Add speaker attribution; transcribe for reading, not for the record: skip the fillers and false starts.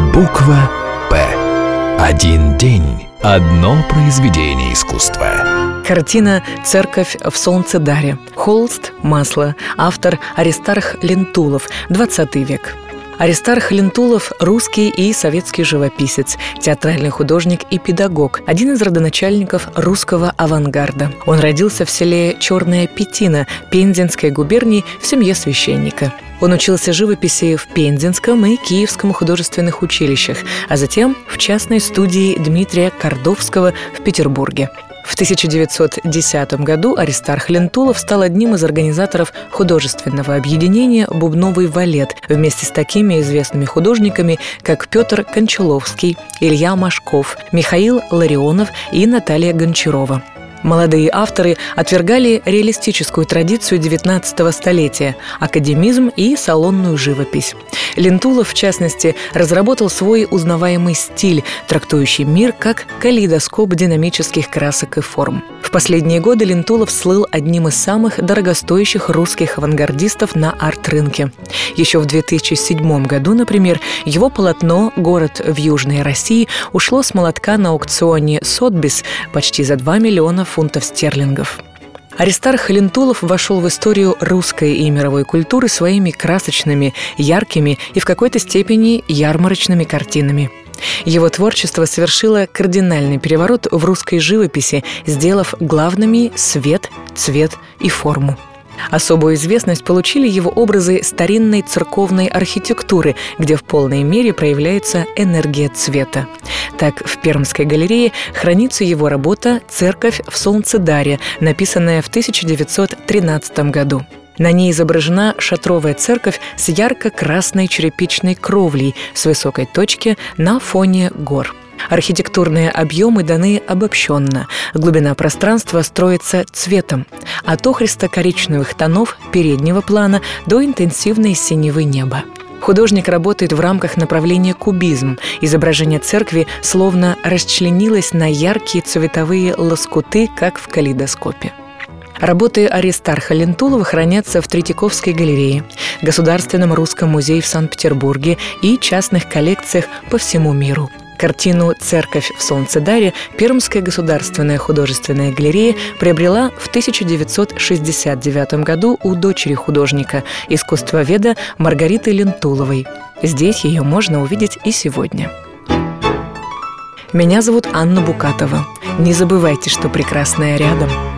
Speaker 1: Буква «П». Один день, одно произведение искусства.
Speaker 2: Картина «Церковь в Солнцедаре». Холст, масло. Автор Аристарх Лентулов. 20 век. Аристарх Лентулов – русский и советский живописец, театральный художник и педагог, один из родоначальников русского авангарда. Он родился в селе Черная Петина Пензенской губернии в семье священника. Он учился живописи в Пензенском и Киевском художественных училищах, а затем в частной студии Дмитрия Кордовского в Петербурге. В 1910 году Аристарх Лентулов стал одним из организаторов художественного объединения «Бубновый валет» вместе с такими известными художниками, как Петр Кончаловский, Илья Машков, Михаил Ларионов и Наталья Гончарова. Молодые авторы отвергали реалистическую традицию XIX столетия, академизм и салонную живопись. Лентулов, в частности, разработал свой узнаваемый стиль, трактующий мир как калейдоскоп динамических красок и форм. В последние годы Лентулов слыл одним из самых дорогостоящих русских авангардистов на арт-рынке. Еще в 2007 году, например, его полотно «Город в Южной России» ушло с молотка на аукционе Сотбис почти за 2 миллиона фунтов стерлингов. Аристарх Лентулов вошел в историю русской и мировой культуры своими красочными, яркими и в какой-то степени ярмарочными картинами. Его творчество совершило кардинальный переворот в русской живописи, сделав главными свет, цвет и форму. Особую известность получили его образы старинной церковной архитектуры, где в полной мере проявляется энергия цвета. Так, в Пермской галерее хранится его работа «Церковь в Солнцедаре», написанная в 1913 году. На ней изображена шатровая церковь с ярко-красной черепичной кровлей с высокой точки на фоне гор. Архитектурные объемы даны обобщенно. Глубина пространства строится цветом, от охристо-коричневых тонов переднего плана до интенсивной синевы неба. Художник работает в рамках направления кубизм. Изображение церкви словно расчленилось на яркие цветовые лоскуты, как в калейдоскопе. Работы Аристарха Лентулова хранятся в Третьяковской галерее, Государственном русском музее в Санкт-Петербурге и частных коллекциях по всему миру. Картину «Церковь в Солнцедаре» Пермская государственная художественная галерея приобрела в 1969 году у дочери художника, искусствоведа Маргариты Лентуловой. Здесь ее можно увидеть и сегодня. Меня зовут Анна Букатова. Не забывайте, что прекрасное рядом.